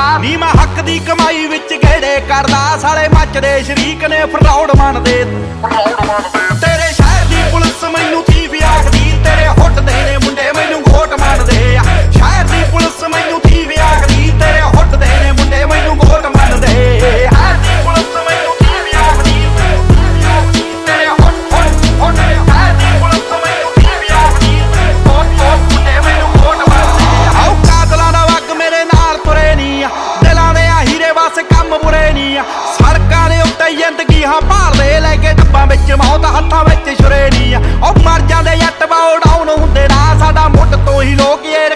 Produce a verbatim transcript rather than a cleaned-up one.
ਨੀ ਮੈਂ ਹੱਕ ਦੀ ਕਮਾਈ ਵਿੱਚ ਗੇੜੇ ਕਰਦਾ, ਸਾਲੇ ਮੱਚਦੇ ਸ਼ਰੀਕ ਨੇ ਫਰੌਡ ਮੰਨਦੇ। ਤੇਰੇ ਸ਼ਹਿਰ ਦੀ ਪੁਲਿਸ ਮੈਨੂੰ ਥੀਵ ਆਖਦੀ, ਤੇਰੇ ਹੁੱਟਦੇ ਨੇ ਮੁੰਡੇ ਮੈਨੂੰ ਗੋਟ ਮੰਨਦੇ ਆ। ਸ਼ਹਿਰ ਦੀ ਪੁਲਿਸ ਮੈਨੂੰ ਥੀਵ ਆਖਦੀ, ਤੇਰੇ ਹੁੱਟਦੇ ਨੇ ਮੁੰਡੇ ਮੈਨੂੰ ਗੋਟ ਮੰਨਦੇ। ਸ਼ਹਿਰ ਦੀ ਪੁਲਿਸ ਮੈਨੂੰ ਥੀਵ ਆਖਦੀ, ਤੇਰੇ ਹੁੱਟ ਹੁੱਟ ਹੁੱਟ। ਸ਼ਹਿਰ ਦੀ ਪੁਲਿਸ ਮੈਨੂੰ ਥੀਵ ਆਖਦੀ, ਗੋਟ ਗੋਟ ਮੁੰਡੇ ਮੈਨੂੰ ਗੋਟ ਮੰਨਦੇ। ਆਓ ਕਾਤਲਾਂ ਦਾ ਵਗ ਮੇਰੇ ਨਾਲ ਤੁਰੇ ਨੀ ਆ, ਦਿਲਾਂ ਦੇ ਆ ਹੀਰੇ ਬਸ ਕੰਮ ਬੁਰੇ ਨੀ ਆ। ਸੜਕਾਂ ਦੇ ਉੱਤੇ ਜ਼ਿੰਦਗੀ ਹਾਂ ਭਾਲਦੇ, ਲੈ ਕੇ ਡੱਬਾਂ ਵਿੱਚ ਮੌਤ ਹੱਥਾਂ ਵਿੱਚ ਛੁਰੇ ਨੀ ਆ। ਉਹ ਮਰ ਜਾਂਦੇ ਜੱਟ ਬਾਉ ਡਾਊਨ ਹੁੰਦੇ ਨਾ, ਸਾਡਾ ਮੁੱਢ ਤੋਂ ਹੀ ਲੋਕ ਇਹ